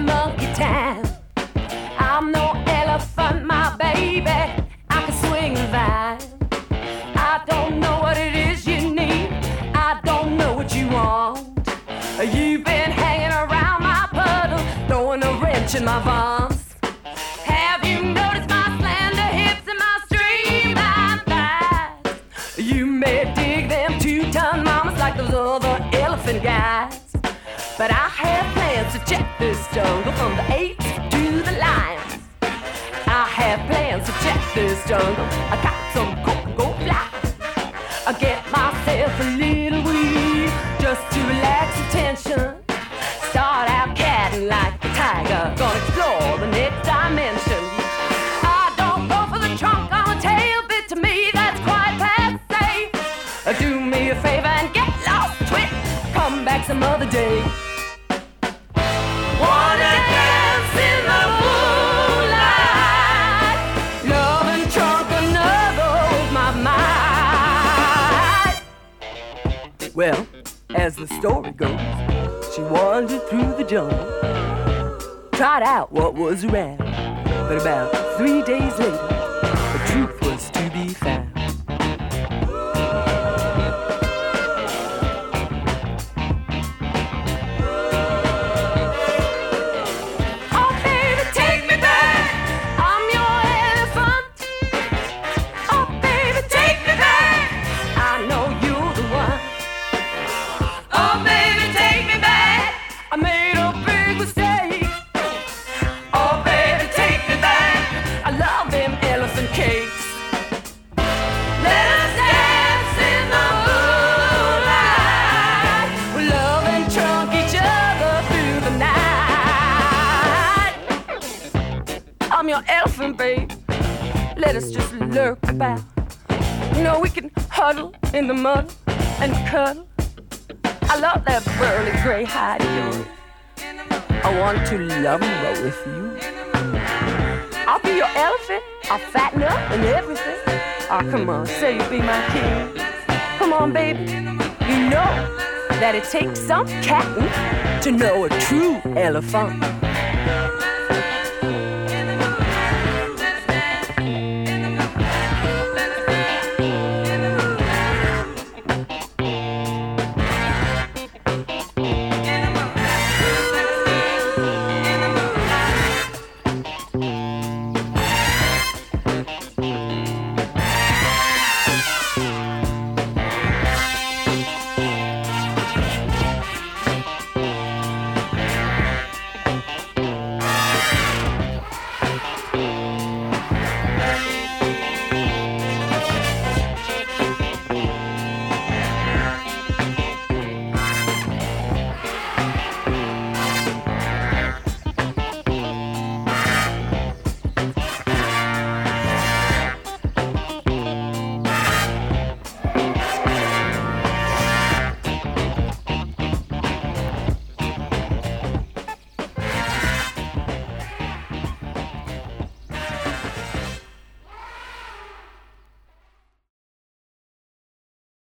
monkey time. I'm no elephant, my baby. I can swing a vine. I don't know what it is you need. I don't know what you want. You've been hanging around my puddle, throwing a wrench in my vines. Have you noticed my slender hips and my streamlined thighs? You may dig them 2-ton mamas like those other elephant guys, but I have plans to check this jungle from the apes to the lions. I have plans to check this jungle. I got some go fly. I get myself a little weed just to relax the tension. Start out catting like a tiger, gonna explore the next dimension. I don't go for the trunk on a tail bit, to me that's quite passe. Do me a favor and get lost, twit. Come back some other day. Wanna dance in the moonlight, love and trunk another with my mind. Well, as the story goes, she wandered through the jungle, tried out what was around, but about 3 days later, the truth was to be found. I'm your elephant, babe. Let us just lurk about. You know, we can huddle in the mud and cuddle. I love that burly gray hide of yours. I want to lumber with you. I'll be your elephant. I'll fatten up and everything. Oh, come on, say you'll be my king. Come on, baby. You know that it takes some catting to know a true elephant.